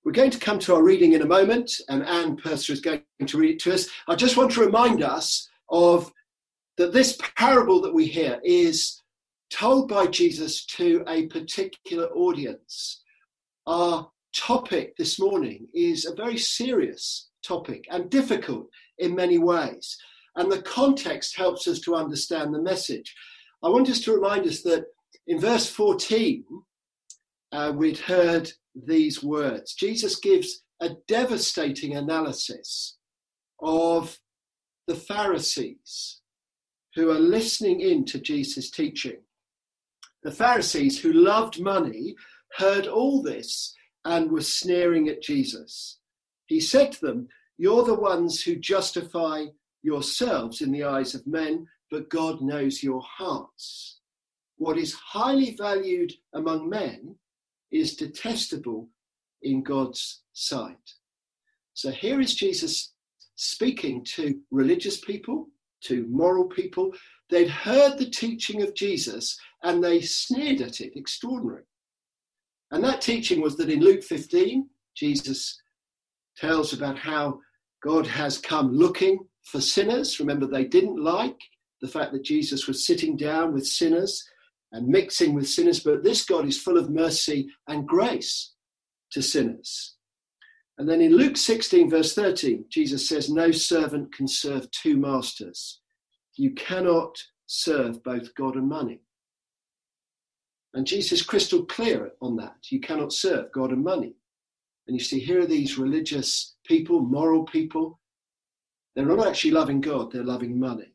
We're going to come to our reading in a moment, and Anne Purser is going to read it to us. I just want to remind us of that this parable that we hear is told by Jesus to a particular audience. Our topic this morning is a very serious topic and difficult in many ways. And the context helps us to understand the message. I want us to remind us that in verse 14, we'd heard these words. Jesus gives a devastating analysis of the Pharisees who are listening in to Jesus' teaching. The Pharisees who loved money heard all this and were sneering at Jesus. He said to them, "You're the ones who justify yourselves in the eyes of men, but God knows your hearts. What is highly valued among men is detestable in God's sight." So here is Jesus speaking to religious people, to moral people. They'd heard the teaching of Jesus and they sneered at it. Extraordinary. And that teaching was that in Luke 15, Jesus tells about how God has come looking for sinners. Remember, they didn't like the fact that Jesus was sitting down with sinners and mixing with sinners, but this God is full of mercy and grace to sinners. And then in Luke 16, verse 13, Jesus says, "No servant can serve two masters. You cannot serve both God and money." And Jesus is crystal clear on that. You cannot serve God and money. And you see, here are these religious people, moral people. They're not actually loving God, they're loving money.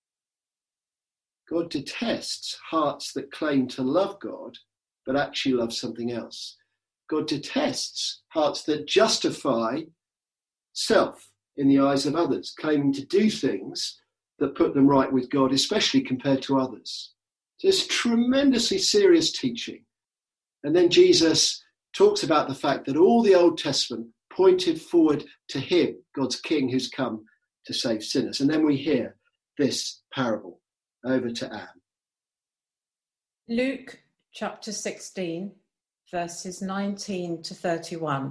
God detests hearts that claim to love God, but actually love something else. God detests hearts that justify self in the eyes of others, claiming to do things that put them right with God, especially compared to others. So it's tremendously serious teaching. And then Jesus talks about the fact that all the Old Testament pointed forward to him, God's King, who's come to save sinners. And then we hear this parable. Over to Anne. Luke chapter 16, verses 19 to 31.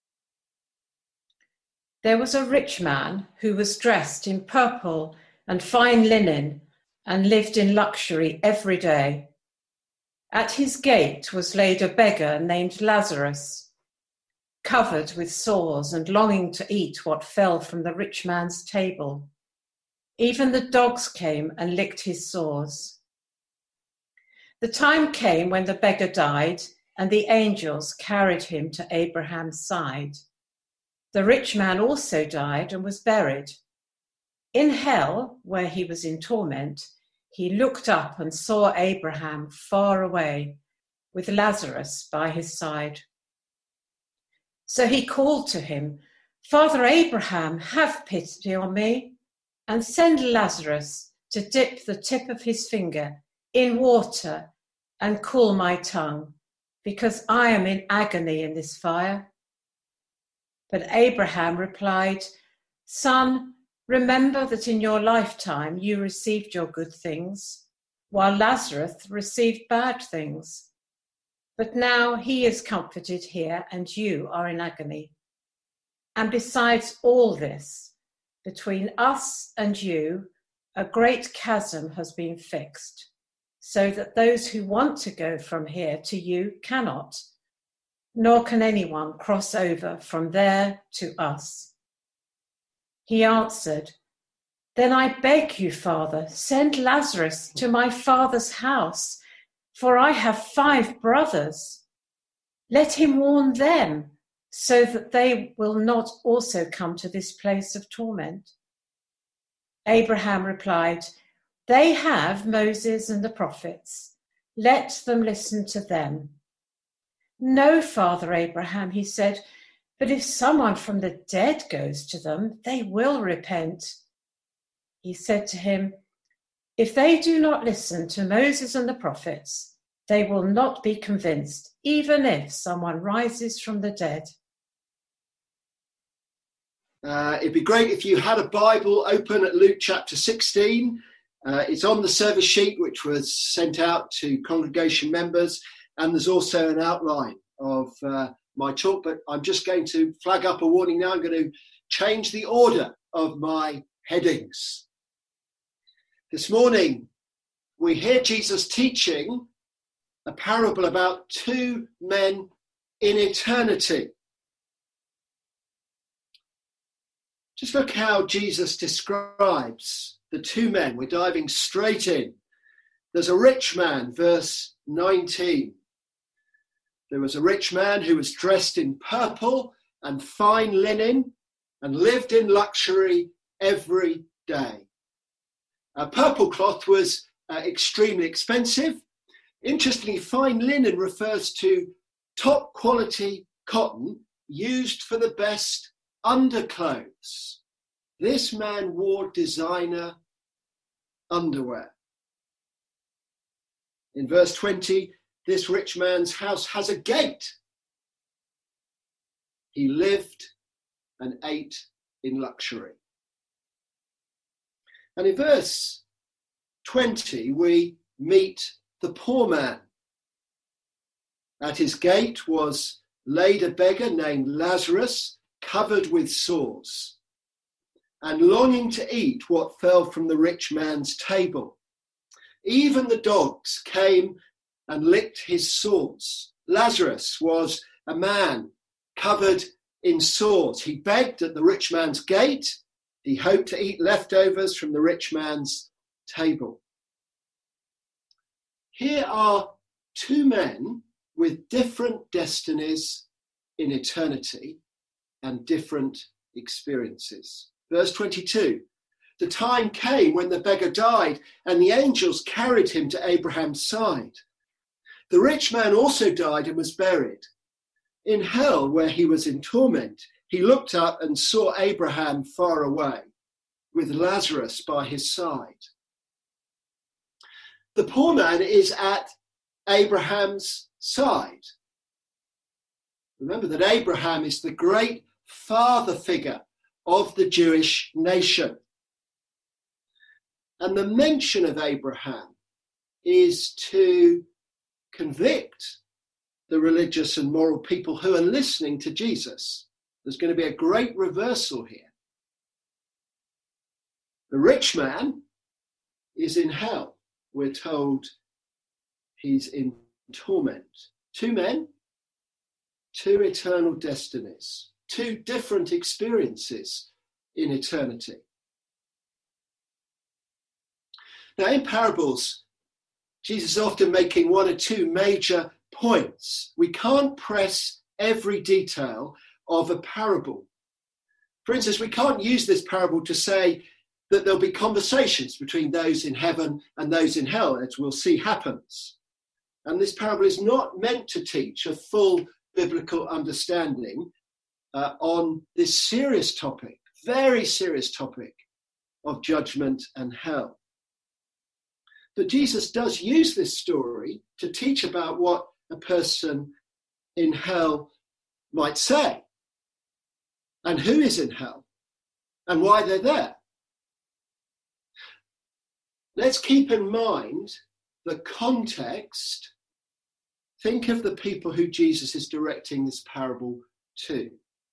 There was a rich man who was dressed in purple and fine linen and lived in luxury every day. At his gate was laid a beggar named Lazarus, covered with sores and longing to eat what fell from the rich man's table. Even the dogs came and licked his sores. The time came when the beggar died, and the angels carried him to Abraham's side. The rich man also died and was buried. In hell, where he was in torment, he looked up and saw Abraham far away, with Lazarus by his side. So he called to him, "Father Abraham, have pity on me, and send Lazarus to dip the tip of his finger in water and cool my tongue, because I am in agony in this fire." But Abraham replied, "Son, remember that in your lifetime you received your good things, while Lazarus received bad things. But now he is comforted here and you are in agony. And besides all this, between us and you, a great chasm has been fixed, so that those who want to go from here to you cannot, nor can anyone cross over from there to us." He answered, "Then I beg you, Father, send Lazarus to my father's house, for I have 5 brothers. Let him warn them, so that they will not also come to this place of torment." Abraham replied, "They have Moses and the prophets. Let them listen to them." "No, Father Abraham," he said, "but if someone from the dead goes to them, they will repent." He said to him, "If they do not listen to Moses and the prophets, they will not be convinced, even if someone rises from the dead." It'd be great if you had a Bible open at Luke chapter 16. It's on the service sheet, which was sent out to congregation members, and there's also an outline of my talk, but I'm just going to flag up a warning now. I'm going to change the order of my headings. This morning, we hear Jesus teaching a parable about two men in eternity. Just look how Jesus describes the two men. We're diving straight in. There's a rich man, verse 19. There was a rich man who was dressed in purple and fine linen and lived in luxury every day. Purple cloth was extremely expensive. Interestingly, fine linen refers to top quality cotton used for the best underclothes. This man wore designer underwear. In verse 20, this rich man's house has a gate. He lived and ate in luxury. And in verse 20, we meet the poor man. At his gate was laid a beggar named Lazarus, covered with sores, and longing to eat what fell from the rich man's table. Even the dogs came and licked his sores. Lazarus was a man covered in sores. He begged at the rich man's gate. He hoped to eat leftovers from the rich man's table. Here are two men with different destinies in eternity and different experiences. Verse 22, the time came when the beggar died and the angels carried him to Abraham's side. The rich man also died and was buried. In hell, where he was in torment, he looked up and saw Abraham far away, with Lazarus by his side. The poor man is at Abraham's side. Remember that Abraham is the great father figure of the Jewish nation. And the mention of Abraham is to convict the religious and moral people who are listening to Jesus. There's going to be a great reversal here. The rich man is in hell. We're told he's in torment. Two men, two eternal destinies, two different experiences in eternity. Now, in parables, Jesus is often making one or two major points. We can't press every detail of a parable. For instance, we can't use this parable to say that there'll be conversations between those in heaven and those in hell, as we'll see happens. And this parable is not meant to teach a full biblical understanding on this serious topic, very serious topic of judgment and hell. But Jesus does use this story to teach about what a person in hell might say, and who is in hell, and why they're there. Let's keep in mind the context. Think of the people who Jesus is directing this parable to.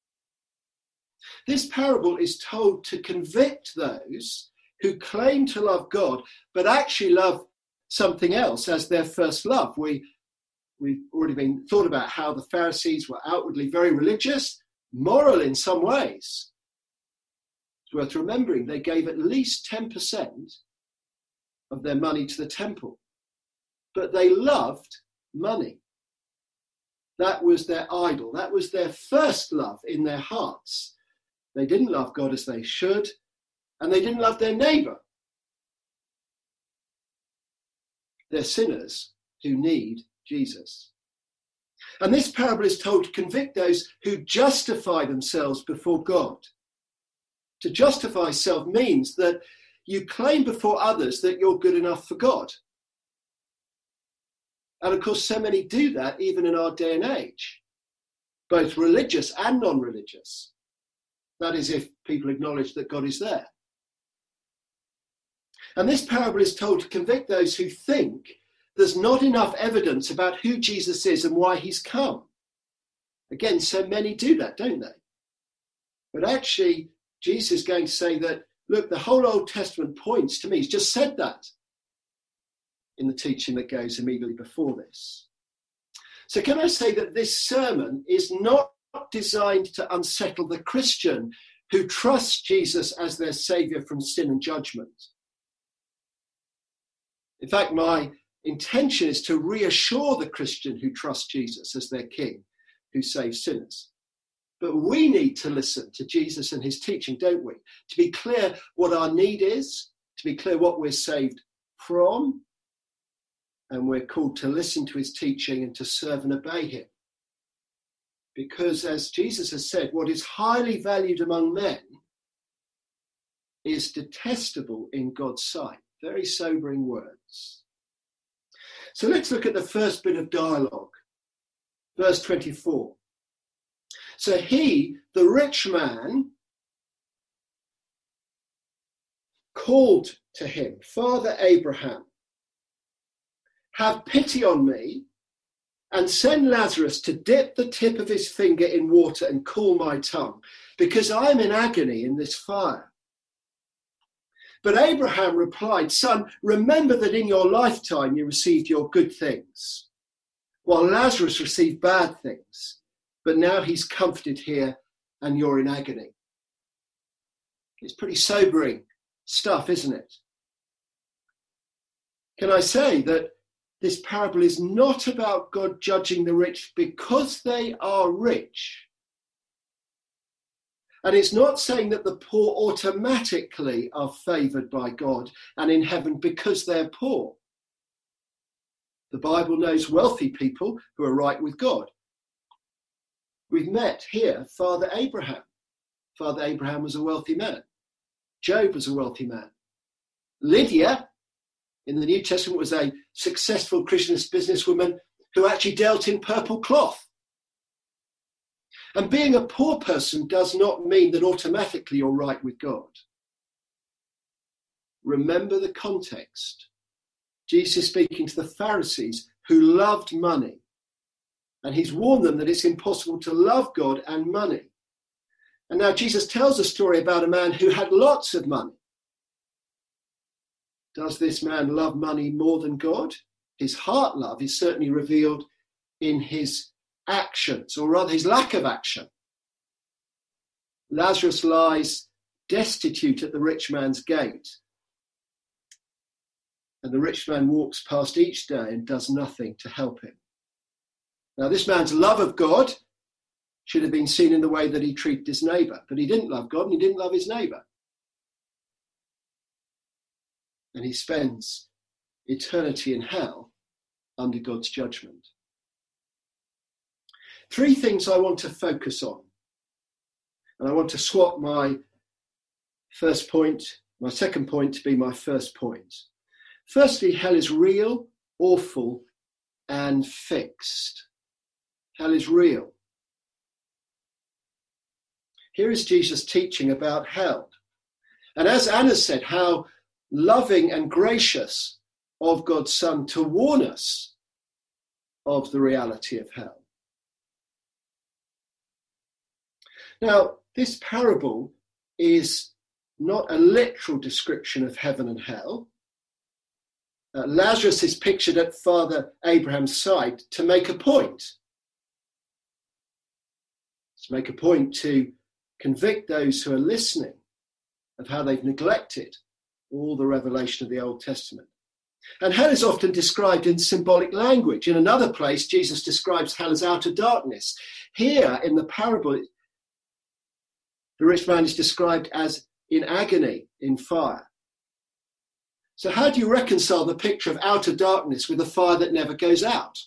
This parable is told to convict those who claim to love God, but actually love something else as their first love. We've already been thought about how the Pharisees were outwardly very religious, moral in some ways. It's worth remembering they gave at least 10% of their money to the temple, but they loved money. That was their idol. That was their first love in their hearts. They didn't love God as they should, and they didn't love their neighbour. They're sinners who need Jesus. And this parable is told to convict those who justify themselves before God. To justify self means that you claim before others that you're good enough for God. And of course, so many do that even in our day and age, both religious and non-religious. That is, if people acknowledge that God is there. And this parable is told to convict those who think there's not enough evidence about who Jesus is and why he's come. Again, so many do that, don't they? But actually, Jesus is going to say that, look, the whole Old Testament points to me. He's just said that in the teaching that goes immediately before this. So can I say that this sermon is not designed to unsettle the Christian who trusts Jesus as their saviour from sin and judgment? In fact, my intention is to reassure the Christian who trusts Jesus as their king who saves sinners. But we need to listen to Jesus and his teaching, don't we? To be clear what our need is, to be clear what we're saved from, and we're called to listen to his teaching and to serve and obey him. Because as Jesus has said, what is highly valued among men is detestable in God's sight. Very sobering words. So let's look at the first bit of dialogue. Verse 24. So he, the rich man, called to him, Father Abraham, have pity on me and send Lazarus to dip the tip of his finger in water and cool my tongue, because I am in agony in this fire. But Abraham replied, Son, remember that in your lifetime you received your good things, while Lazarus received bad things. But now he's comforted here and you're in agony. It's pretty sobering stuff, isn't it? Can I say that this parable is not about God judging the rich because they are rich? And it's not saying that the poor automatically are favoured by God and in heaven because they're poor. The Bible knows wealthy people who are right with God. We've met here Father Abraham. Father Abraham was a wealthy man. Job was a wealthy man. Lydia, in the New Testament, was a successful Christian businesswoman who actually dealt in purple cloth. And being a poor person does not mean that automatically you're right with God. Remember the context. Jesus is speaking to the Pharisees who loved money. And he's warned them that it's impossible to love God and money. And now Jesus tells a story about a man who had lots of money. Does this man love money more than God? His heart love is certainly revealed in his actions, or rather his lack of action. Lazarus lies destitute at the rich man's gate. And the rich man walks past each day and does nothing to help him. Now, this man's love of God should have been seen in the way that he treated his neighbour. But he didn't love God and he didn't love his neighbour. And he spends eternity in hell under God's judgment. Three things I want to focus on. And I want to swap my second point to be my first point. Firstly, hell is real, awful, and fixed. Hell is real. Here is Jesus teaching about hell. And as Anna said, how loving and gracious of God's Son to warn us of the reality of hell. Now, this parable is not a literal description of heaven and hell. Lazarus is pictured at Father Abraham's side to make a point. To make a point to convict those who are listening of how they've neglected all the revelation of the Old Testament. And hell is often described in symbolic language. In another place, Jesus describes hell as outer darkness. Here in the parable, the rich man is described as in agony, in fire. So how do you reconcile the picture of outer darkness with a fire that never goes out?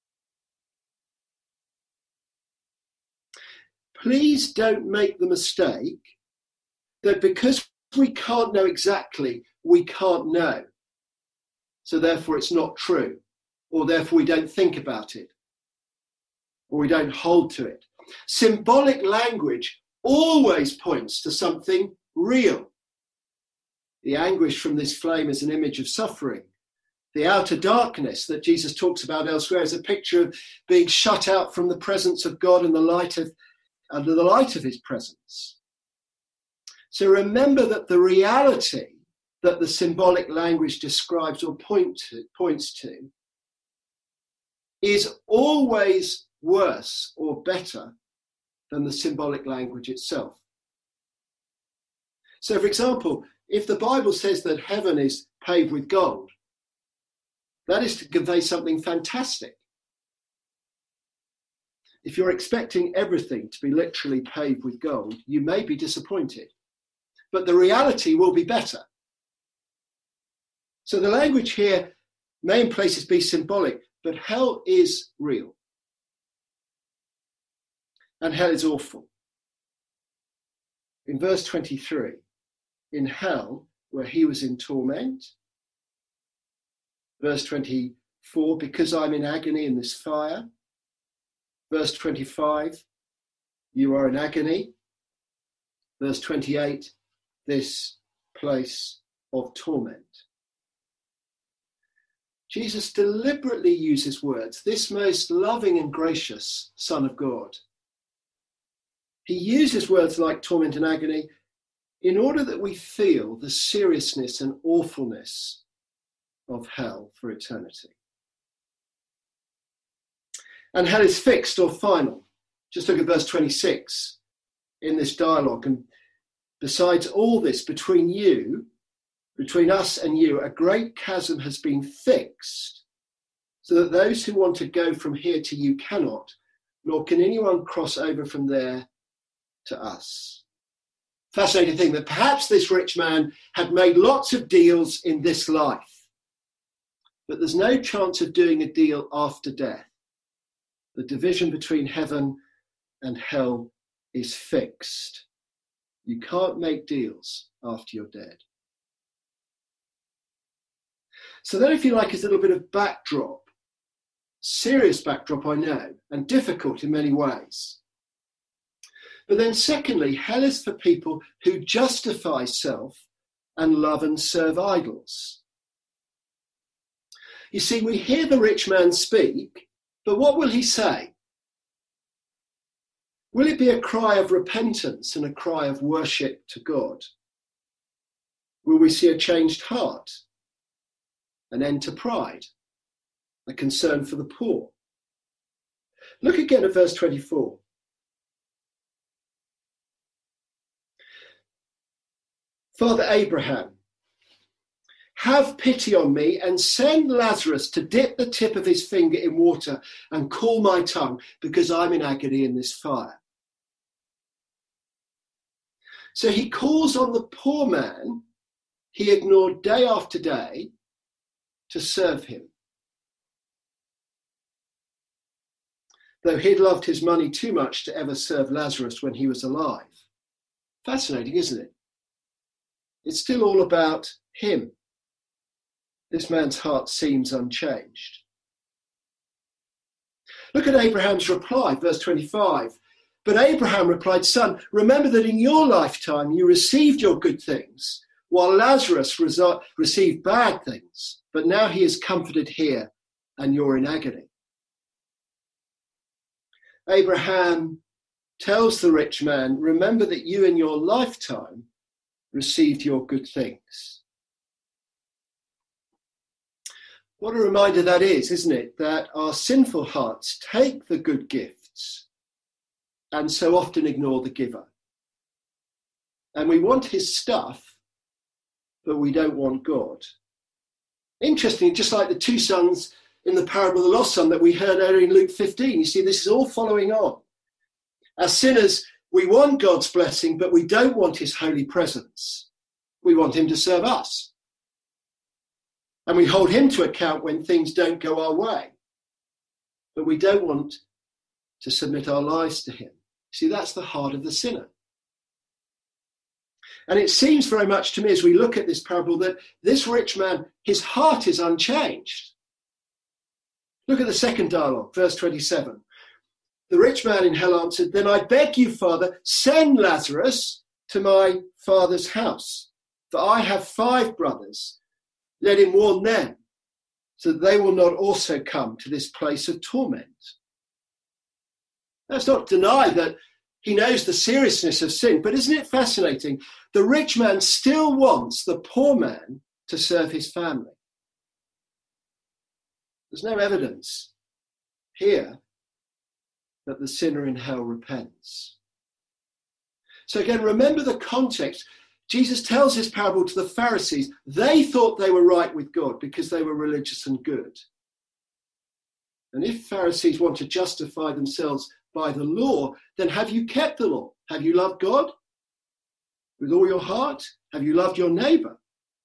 Please don't make the mistake that because we can't know exactly, we can't know. So therefore it's not true, or therefore we don't think about it, or we don't hold to it. Symbolic language always points to something real. The anguish from this flame is an image of suffering. The outer darkness that Jesus talks about elsewhere is a picture of being shut out from the presence of God and under the light of his presence. So remember that the reality that the symbolic language describes or points to is always worse or better than the symbolic language itself. So, for example, if the Bible says that heaven is paved with gold, that is to convey something fantastic. If you're expecting everything to be literally paved with gold, you may be disappointed, but the reality will be better. So the language here may in places be symbolic, but hell is real. And hell is awful. In verse 23, in hell, where he was in torment. Verse 24, because I'm in agony in this fire. Verse 25, you are in agony. Verse 28, this place of torment. Jesus deliberately uses words, this most loving and gracious Son of God. He uses words like torment and agony in order that we feel the seriousness and awfulness of hell for eternity. And hell is fixed or final. Just look at verse 26 in this dialogue. And besides all this, between us and you, a great chasm has been fixed, so that those who want to go from here to you cannot, nor can anyone cross over from there to us. Fascinating thing that perhaps this rich man had made lots of deals in this life, but there's no chance of doing a deal after death. The division between heaven and hell is fixed. You can't make deals after you're dead. So that, if you like, is a little bit of backdrop. Serious backdrop, I know, and difficult in many ways. But then secondly, hell is for people who justify self and love and serve idols. You see, we hear the rich man speak, but what will he say? Will it be a cry of repentance and a cry of worship to God? Will we see a changed heart, an end to pride, a concern for the poor? Look again at verse 24. Father Abraham, have pity on me and send Lazarus to dip the tip of his finger in water and cool my tongue, because I'm in agony in this fire. So he calls on the poor man he ignored day after day to serve him. Though he'd loved his money too much to ever serve Lazarus when he was alive. Fascinating, isn't it? It's still all about him. This man's heart seems unchanged. Look at Abraham's reply, verse 25. But Abraham replied, Son, remember that in your lifetime you received your good things, while Lazarus received bad things. But now he is comforted here, and you're in agony. Abraham tells the rich man, remember that you in your lifetime received your good things. What a reminder that is, isn't it? That our sinful hearts take the good gifts and so often ignore the giver. And we want his stuff, but we don't want God. Interestingly, just like the two sons in the parable of the lost son that we heard earlier in Luke 15, you see, this is all following on. As sinners, we want God's blessing, but we don't want his holy presence. We want him to serve us. And we hold him to account when things don't go our way. But we don't want to submit our lives to him. See, that's the heart of the sinner. And it seems very much to me as we look at this parable that this rich man, his heart is unchanged. Look at the second dialogue, verse 27. The rich man in hell answered, Then I beg you, Father, send Lazarus to my father's house, for I have 5 brothers. Let him warn them, so that they will not also come to this place of torment. Let's not deny that he knows the seriousness of sin, but isn't it fascinating? The rich man still wants the poor man to serve his family. There's no evidence here that the sinner in hell repents. So again, remember the context. Jesus tells this parable to the Pharisees. They thought they were right with God because they were religious and good. And if Pharisees want to justify themselves by the law, then have you kept the law? Have you loved God with all your heart? Have you loved your neighbour?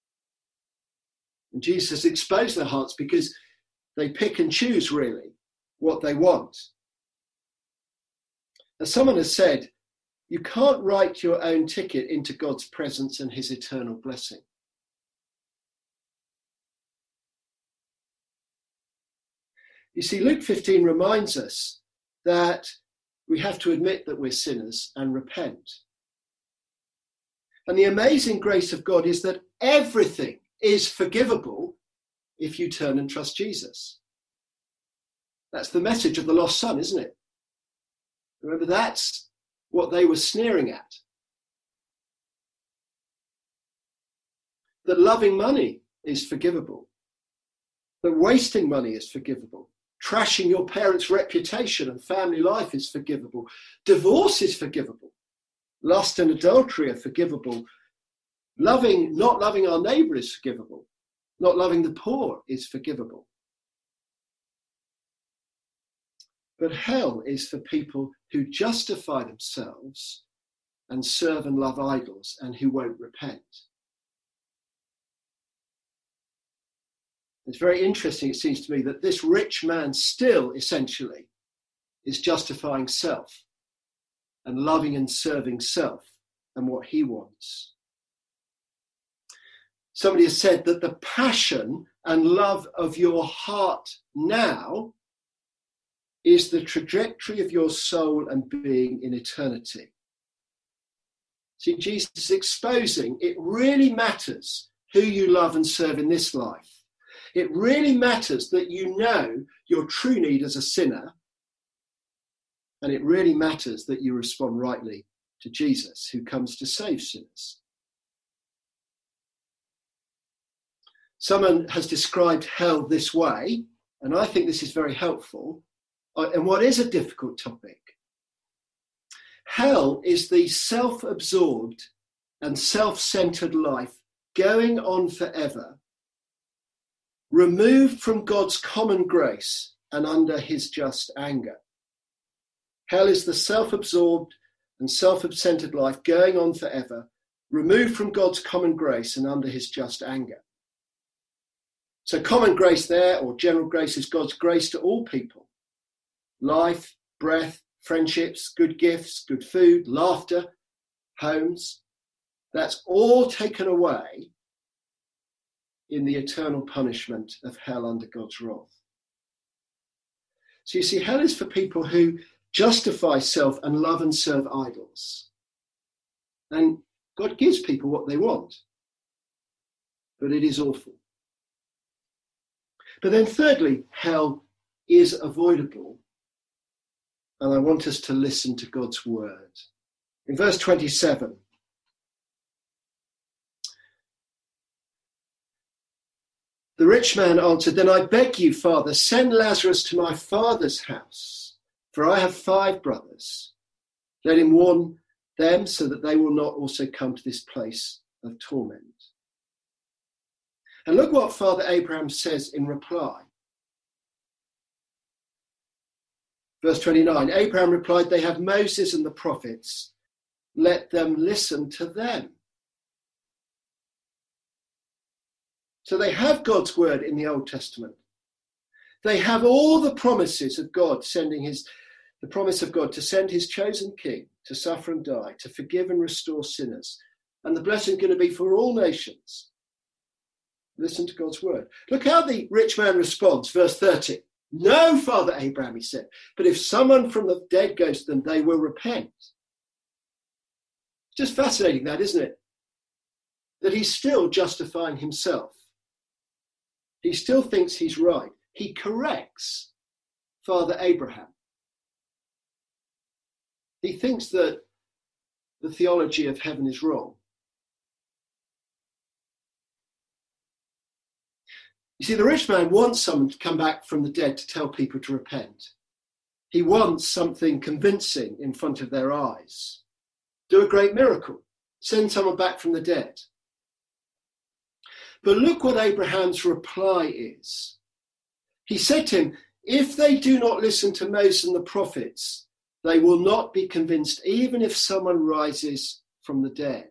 And Jesus exposed their hearts because they pick and choose really what they want. As someone has said, you can't write your own ticket into God's presence and his eternal blessing. You see, Luke 15 reminds us that we have to admit that we're sinners and repent. And the amazing grace of God is that everything is forgivable if you turn and trust Jesus. That's the message of the lost son, isn't it? Remember, that's what they were sneering at. That loving money is forgivable. That wasting money is forgivable. Trashing your parents' reputation and family life is forgivable. Divorce is forgivable. Lust and adultery are forgivable. Not loving our neighbour is forgivable. Not loving the poor is forgivable. But hell is for people who justify themselves and serve and love idols and who won't repent. It's very interesting, it seems to me, that this rich man still essentially is justifying self and loving and serving self and what he wants. Somebody has said that the passion and love of your heart now is the trajectory of your soul and being in eternity. See, Jesus is exposing it really matters who you love and serve in this life. It really matters that you know your true need as a sinner, and it really matters that you respond rightly to Jesus, who comes to save sinners. Someone has described hell this way, and I think this is very helpful. And what is a difficult topic? Hell is the self-absorbed and self-centered life going on forever, removed from God's common grace and under his just anger. Hell is the self-absorbed and self-centered life going on forever, removed from God's common grace and under his just anger. So common grace there, or general grace, is God's grace to all people. Life, breath, friendships, good gifts, good food, laughter, homes. That's all taken away in the eternal punishment of hell under God's wrath. So you see, hell is for people who justify self and love and serve idols. And God gives people what they want. But it is awful. But then thirdly, hell is avoidable. And I want us to listen to God's word. In verse 27, the rich man answered, "Then I beg you, Father, send Lazarus to my father's house, for I have 5 brothers. Let him warn them so that they will not also come to this place of torment." And look what Father Abraham says in reply. Verse 29, Abraham replied, "They have Moses and the prophets. Let them listen to them." So they have God's word in the Old Testament. They have all the promises of God, the promise of God to send his chosen king to suffer and die, to forgive and restore sinners. And the blessing is going to be for all nations. Listen to God's word. Look how the rich man responds, verse 30. "No, Father Abraham," he said, "but if someone from the dead goes to them, they will repent." It's just fascinating that, isn't it? That he's still justifying himself. He still thinks he's right. He corrects Father Abraham. He thinks that the theology of heaven is wrong. You see, the rich man wants someone to come back from the dead to tell people to repent. He wants something convincing in front of their eyes. Do a great miracle. Send someone back from the dead. But look what Abraham's reply is. He said to him, if they do not listen to Moses and the prophets, they will not be convinced, even if someone rises from the dead.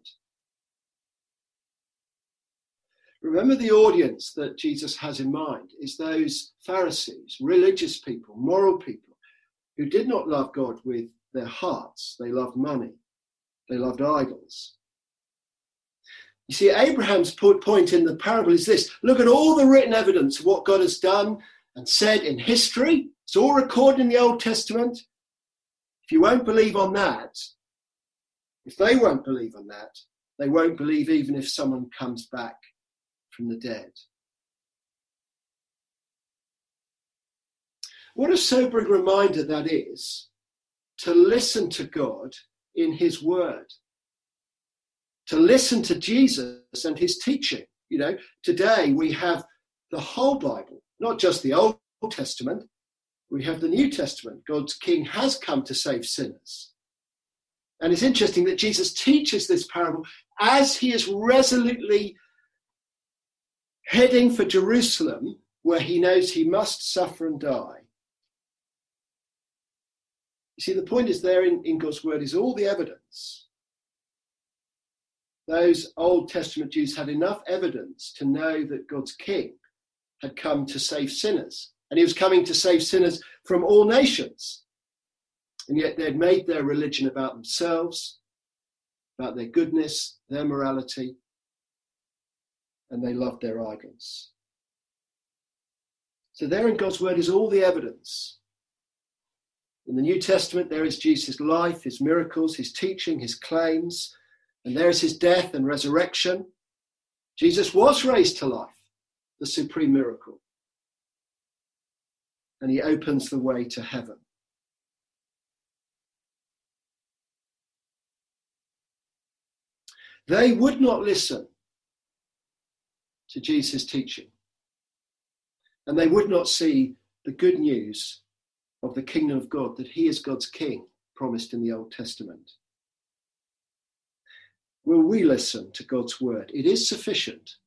Remember, the audience that Jesus has in mind is those Pharisees, religious people, moral people, who did not love God with their hearts. They loved money. They loved idols. You see, Abraham's point in the parable is this. Look at all the written evidence of what God has done and said in history. It's all recorded in the Old Testament. If you won't believe on that, if they won't believe on that, they won't believe even if someone comes back from the dead. What a sobering reminder that is, to listen to God in his word, to listen to Jesus and his teaching. You know, today we have the whole Bible, not just the Old Testament. We have the New Testament. God's King has come to save sinners. And it's interesting that Jesus teaches this parable as he is resolutely heading for Jerusalem, where he knows he must suffer and die. You see, the point is there in God's word is all the evidence. Those Old Testament Jews had enough evidence to know that God's King had come to save sinners. And he was coming to save sinners from all nations. And yet they'd made their religion about themselves, about their goodness, their morality, and they loved their idols. So there in God's word is all the evidence. In the New Testament, there is Jesus' life, his miracles, his teaching, his claims, and there is his death and resurrection. Jesus was raised to life, the supreme miracle. And he opens the way to heaven. They would not listen to Jesus' teaching. And they would not see the good news of the kingdom of God, that he is God's king, promised in the Old Testament. Will we listen to God's word? It is sufficient.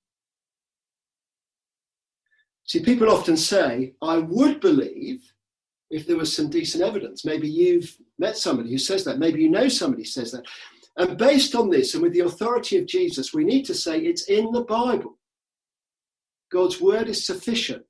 See, people often say, I would believe if there was some decent evidence. Maybe you've met somebody who says that. Maybe you know somebody who says that. And based on this, and with the authority of Jesus, we need to say it's in the Bible. God's word is sufficient.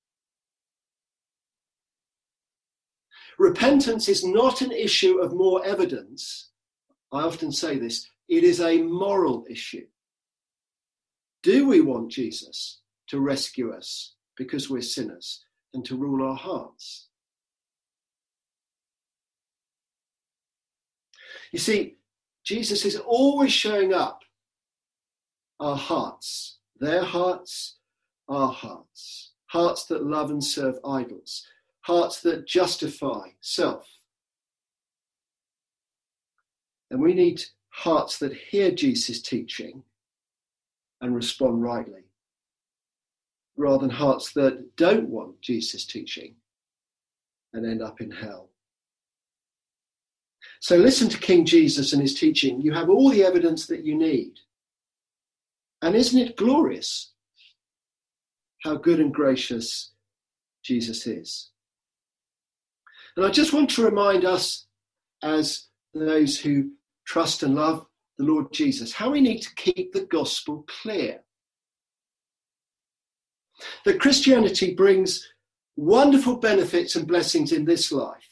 Repentance is not an issue of more evidence. I often say this. It is a moral issue. Do we want Jesus to rescue us because we're sinners and to rule our hearts? You see, Jesus is always showing up our hearts, their hearts, our hearts, hearts that love and serve idols, hearts that justify self. And we need hearts that hear Jesus' teaching and respond rightly, rather than hearts that don't want Jesus' teaching and end up in hell. So listen to King Jesus and his teaching. You have all the evidence that you need. And isn't it glorious how good and gracious Jesus is? And I just want to remind us, as those who trust and love the Lord Jesus, how we need to keep the gospel clear. That Christianity brings wonderful benefits and blessings in this life.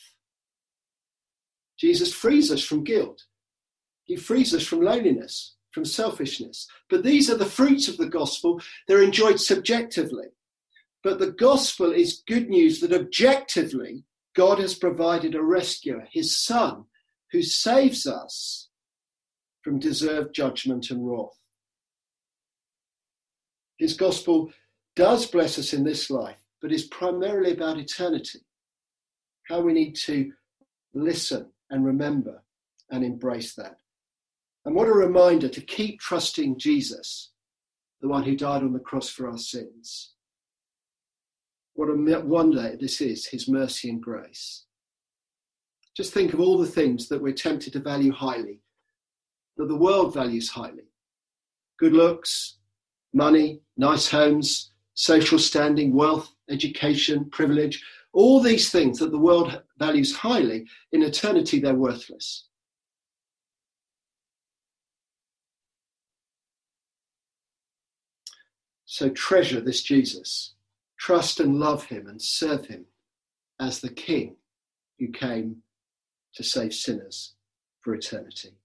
Jesus frees us from guilt. He frees us from loneliness, from selfishness. But these are the fruits of the gospel. They're enjoyed subjectively. But the gospel is good news that objectively God has provided a rescuer, his Son, who saves us from deserved judgment and wrath. His gospel does bless us in this life, but is primarily about eternity. How we need to listen and remember and embrace that. And what a reminder to keep trusting Jesus, the one who died on the cross for our sins. What a wonder this is, his mercy and grace. Just think of all the things that we're tempted to value highly, that the world values highly. Good looks, money, nice homes, social standing, wealth, education, privilege, all these things that the world values highly, in eternity they're worthless. So treasure this Jesus. Trust and love him and serve him as the King who came to save sinners for eternity.